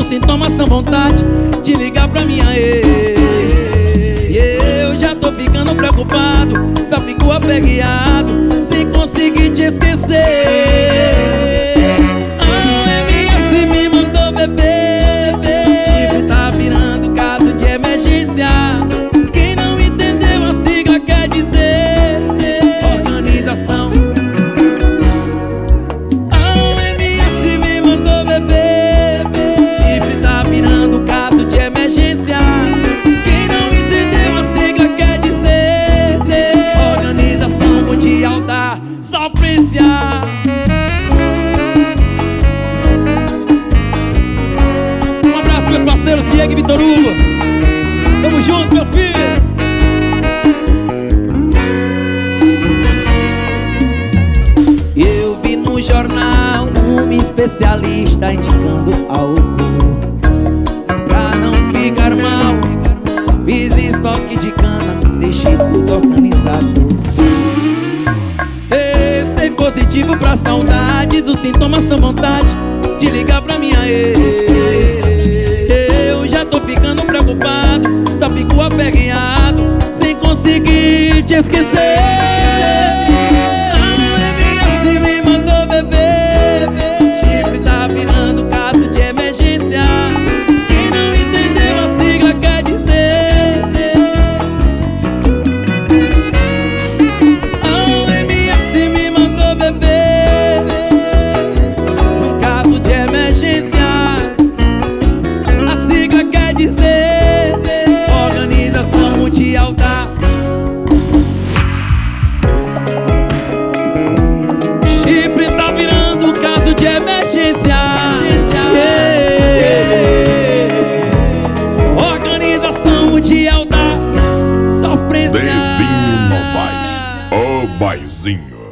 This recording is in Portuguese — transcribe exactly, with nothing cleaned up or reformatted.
os sintomas são vontade de ligar pra minha ex. E eu já tô ficando preocupado, só fico apegueado, sem conseguir te esquecer. A O M S me mandou beber, chifre tá virando caso de emergência. Quem não entendeu a sigla quer dizer organização. A O M S me mandou beber, chifre tá virando caso de emergência. Quem não entendeu a sigla quer dizer Organização Mundial da Sofrência. Um abraço para meus parceiros Diego e Vitor Hugo. Tamo junto, meu filho. Eu vi no jornal um especialista indicando álcool pra não ficar mal. Fiz estoque de cana, deixei tudo organizado. Testei positivo pra saudades, os sintomas são vontade de ligar pra minha ex. Eu já tô ficando preocupado, só fico apegueado, sem conseguir te esquecer. Organização Mundial da Chifre tá virando caso de emergência. Organização Mundial da Sofrência. Devinho Novaes, o Baizinho.